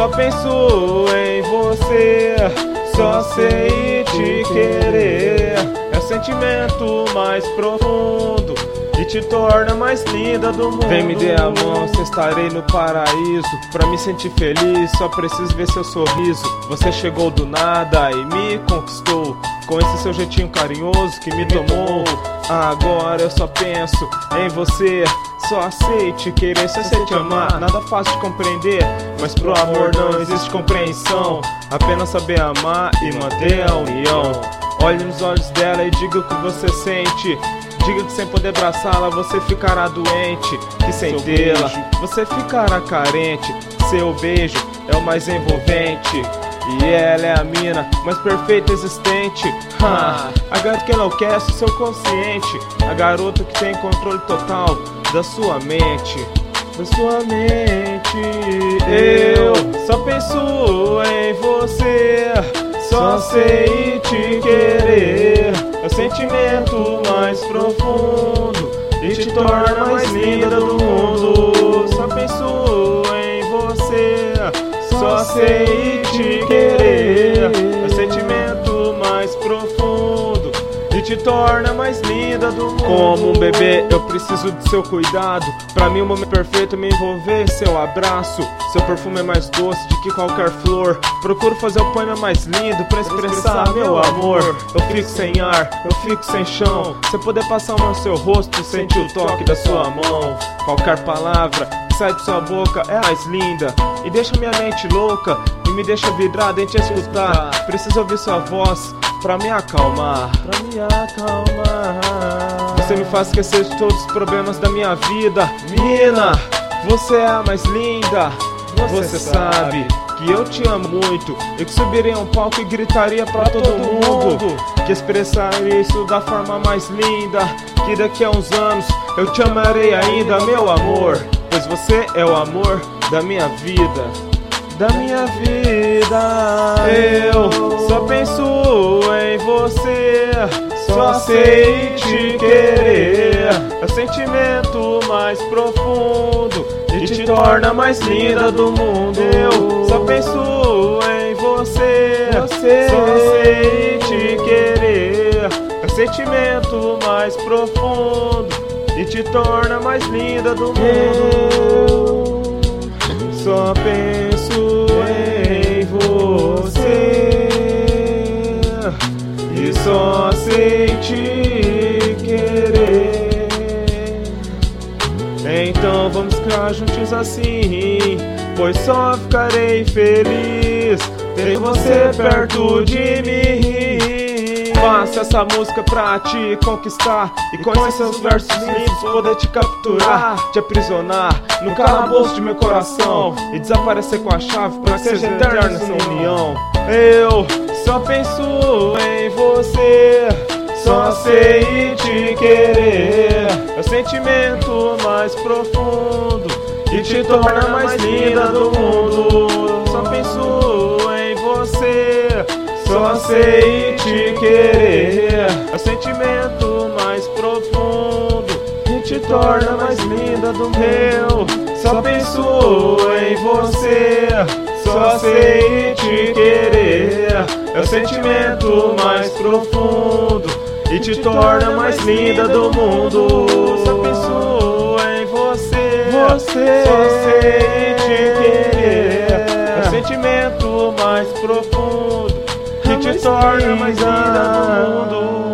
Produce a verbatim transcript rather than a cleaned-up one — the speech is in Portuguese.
só penso em você, só sei te querer. É o sentimento mais profundo e te torna mais linda do mundo. Vem me dê a mão, se estarei no paraíso. Pra me sentir feliz, só preciso ver seu sorriso. Você chegou do nada e me conquistou, com esse seu jeitinho carinhoso que me tomou. Agora eu só penso em você, só sei te querer, só sei te amar. Nada fácil de compreender, mas pro amor não existe compreensão. Apenas saber amar e manter a união. Olhe nos olhos dela e diga o que você sente. Diga que sem poder abraçá-la você ficará doente, que sem tê-la você ficará carente. Seu beijo é o mais envolvente e ela é a mina mais perfeita existente. Ha, a garota que enlouquece o seu consciente, a garota que tem controle total da sua mente, da sua mente. Eu só penso em você, só sei te querer. É o sentimento mais profundo e te torna mais linda do mundo. Só penso em você, só sei te querer. É o sentimento mais profundo e te torna mais linda do mundo. Como um bebê eu preciso do seu cuidado. Pra mim o momento perfeito é me envolver em seu abraço. Seu perfume é mais doce do que qualquer flor. Procuro fazer o poema mais lindo pra expressar meu amor. Eu fico sem ar, eu fico sem chão. Se eu puder passar a mão no seu rosto, sentir o toque da sua mão. Qualquer palavra que sai de sua boca é mais linda e deixa minha mente louca e me deixa vidrada em te escutar. Preciso ouvir sua voz pra me acalmar, pra me acalmar. Você me faz esquecer de todos os problemas da minha vida. Mina, você é a mais linda. Você sabe que eu te amo muito e que subiria a um palco e gritaria pra todo mundo, que expressaria isso da forma mais linda, que daqui a uns anos eu te amarei ainda, meu amor, pois você é o amor da minha vida, da minha vida. Eu só penso em você, só sei te querer. É o sentimento mais profundo e te torna mais linda do mundo. Eu só penso em você, você, só sei te querer. É o sentimento mais profundo e te torna mais linda do mundo. Eu só penso em você e só sei te querer. Então vamos ficar juntos assim, pois só ficarei feliz ter você perto de mim. Faço essa música pra te conquistar e com esses versos lindos poder te capturar, te aprisionar no calabouço de meu coração e desaparecer com a chave pra que seja eterna essa união. Eu só penso em você, só sei te querer. É o sentimento mais profundo e te torna mais linda do mundo. Só penso em você, só sei te querer. É o sentimento mais profundo e te torna mais linda do mundo. Só penso em você, só sei te querer. É o sentimento mais profundo e te torna mais linda do mundo. Só penso em você, você, só sei te querer. É o sentimento mais profundo que te torna mais linda do mundo.